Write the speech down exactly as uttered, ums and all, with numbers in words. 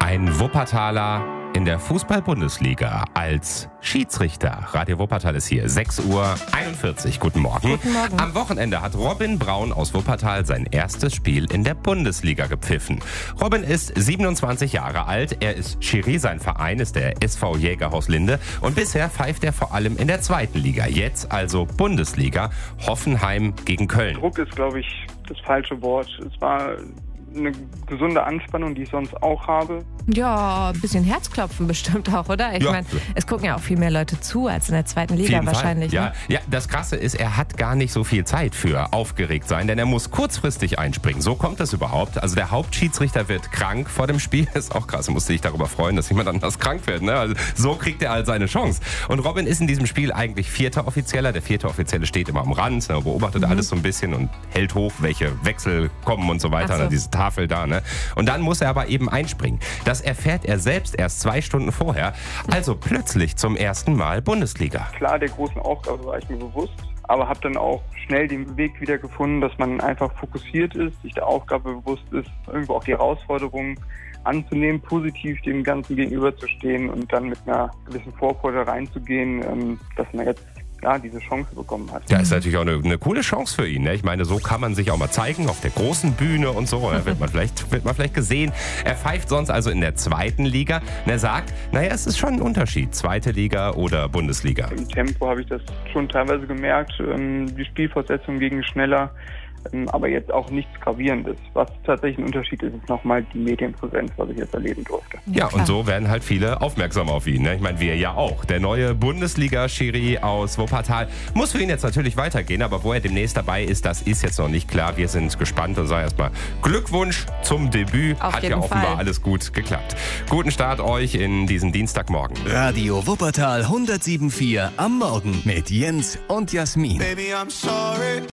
Ein Wuppertaler in der Fußball-Bundesliga als Schiedsrichter. Radio Wuppertal ist hier, sechs Uhr einundvierzig. Guten Morgen. Guten Morgen. Am Wochenende hat Robin Braun aus Wuppertal sein erstes Spiel in der Bundesliga gepfiffen. Robin ist siebenundzwanzig Jahre alt. Er ist Schiri, sein Verein ist der S V Jägerhaus Linde. Und bisher pfeift er vor allem in der zweiten Liga. Jetzt also Bundesliga. Hoffenheim gegen Köln. Druck ist, glaube ich, das falsche Wort. Es war eine gesunde Anspannung, die ich sonst auch habe. Ja, ein bisschen Herzklopfen bestimmt auch, oder? Ich Ja. meine, es gucken ja auch viel mehr Leute zu als in der zweiten Liga Jeden wahrscheinlich. Fall. Ja, Ne? ja, das Krasse ist, er hat gar nicht so viel Zeit für aufgeregt sein, denn er muss kurzfristig einspringen. So kommt das überhaupt. Also der Hauptschiedsrichter wird krank vor dem Spiel. Das ist auch krass. Er musste sich darüber freuen, dass jemand anders krank wird. Ne? Also so kriegt er halt seine Chance. Und Robin ist in diesem Spiel eigentlich vierter Offizieller. Der vierte Offizielle steht immer am Rand, ne, beobachtet Mhm. alles so ein bisschen und hält hoch, welche Wechsel kommen und so weiter. Ach so. Ne? Diese Tafel da. Ne? Und dann muss er aber eben einspringen. Das erfährt er selbst erst zwei Stunden vorher. Also plötzlich zum ersten Mal Bundesliga. Klar, der großen Aufgabe war ich mir bewusst, aber habe dann auch schnell den Weg wieder gefunden, dass man einfach fokussiert ist, sich der Aufgabe bewusst ist, irgendwo auch die Herausforderungen anzunehmen, positiv dem Ganzen gegenüberzustehen und dann mit einer gewissen Vorfreude reinzugehen, ähm, dass man jetzt ja, diese Chance bekommen hat. Ja, ist natürlich auch eine, eine coole Chance für ihn. Ne? Ich meine, so kann man sich auch mal zeigen auf der großen Bühne und so. Da wird man vielleicht, wird man vielleicht gesehen. Er pfeift sonst also in der zweiten Liga. Und er sagt, naja, es ist schon ein Unterschied. Zweite Liga oder Bundesliga. Im Tempo habe ich das schon teilweise gemerkt. Ähm, die Spielfortsetzung ging schneller, ähm, aber jetzt auch nichts Gravierendes. Was tatsächlich ein Unterschied ist, ist nochmal die Medienpräsenz, was ich jetzt erleben durfte. Ja, klar. und so werden halt viele aufmerksam auf ihn. Ne? Ich meine, wir ja auch. Der neue Bundesliga-Schiri aus Wuppertal muss für ihn jetzt natürlich weitergehen, aber wo er demnächst dabei ist, das ist jetzt noch nicht klar. Wir sind gespannt und sagen erstmal Glückwunsch zum Debüt. Auf Hat ja jeden offenbar Fall. alles gut geklappt. Guten Start euch in diesen Dienstagmorgen. Radio Wuppertal hundertsieben Komma vier am Morgen mit Jens und Jasmin. Baby, I'm sorry.